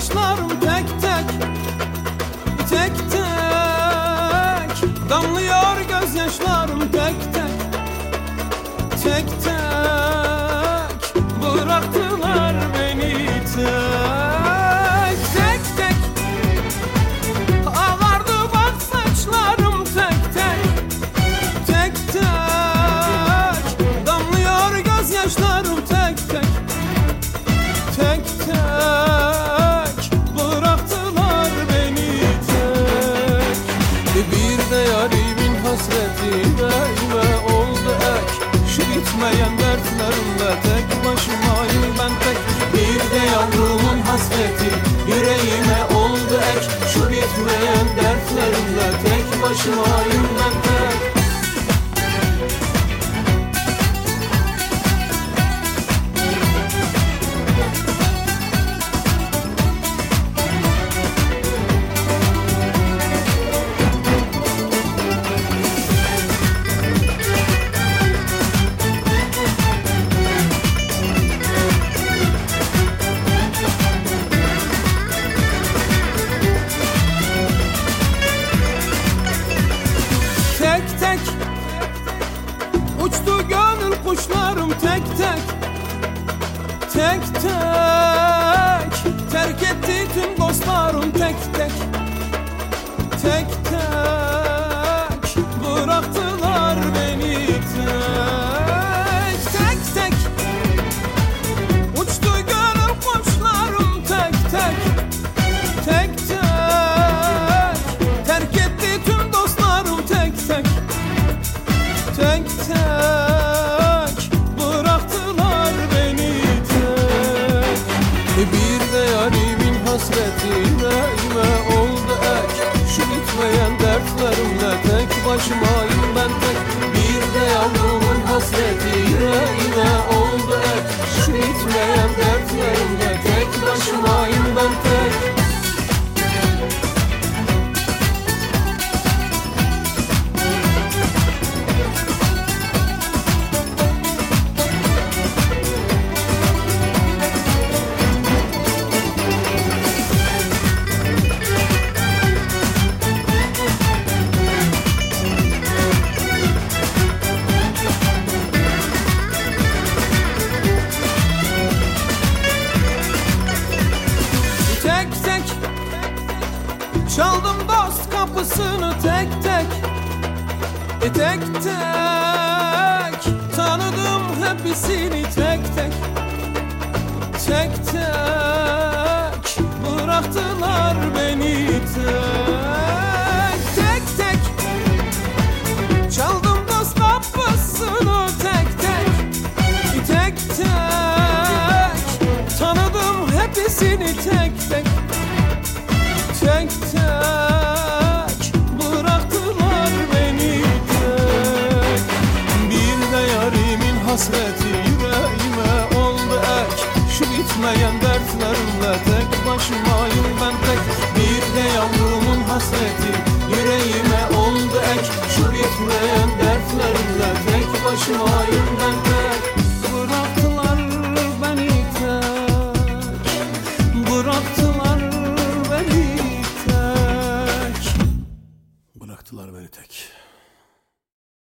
gözyaşlarım tek tek, tek tek damlıyor gözyaşlarım tek tek, tek tek bıraktılar beni tek, tek tek ağardı bak saçlarım tek tek, tek tek damlıyor gözyaşlarım tek tek, tek tek bıraktılar beni tek. Bir de yarimin hasreti yüreğime oldu ek, şu bitmeyen dertlerimle tek başımayım ben tek. Bir de yavrumun hasreti yüreğime oldu ek, şu bitmeyen dertlerimle tek başımayım ben tek. Tek tek uçtu gönül kuşlarım tek tek, tek tek terk etti tüm dostlarım tek tek, tek tek bıraktılar beni tek, tek tek uçtu gönül kuşlarım tek tek, tek tek terk etti tüm dostlarım tek tek, tek tek bıraktılar beni tek. Bir de yarimin hasreti yüreğime oldu ek, şu bitmeyen dertlerimle tek başımayım ben tek. Bir de yavrumun hasreti yüreğime oldu ek, şu bitmeyen dertlerimle tek başımayım ben tek. Tek tek çaldım dost kapısını tek tek, tek tek tanıdım hepsini tek tek, tek tek bıraktılar beni tek, tek tek çaldım dost kapısını tek tek, tek tek tanıdım hepsini tek tek, tek tek bıraktılar beni tek. Bir de yarimin hasreti yüreğime oldu ek, şu bitmeyen dertlerimle tek başımayım ben tek. Bir de yavrumun hasreti yüreğime oldu ek, şu bitmeyen dertlerimle tek başımayım ben tek.